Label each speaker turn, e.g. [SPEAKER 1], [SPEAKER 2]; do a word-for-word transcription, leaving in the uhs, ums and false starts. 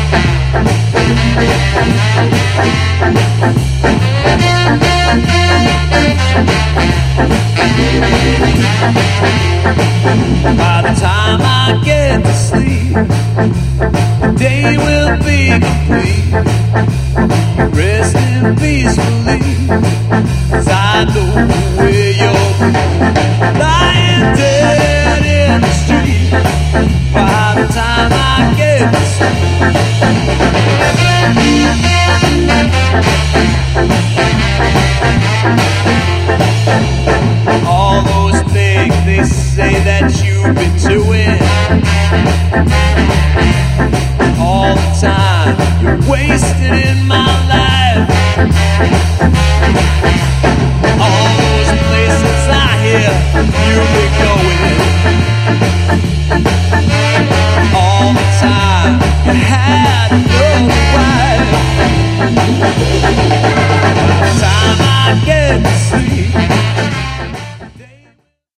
[SPEAKER 1] By the time I get to sleep, the day will be complete. Resting peacefully, 'cause I know where you're lying dead in the street. By the time I get to sleep, all those things they say that you've been doing, all the time you're wasted in my life.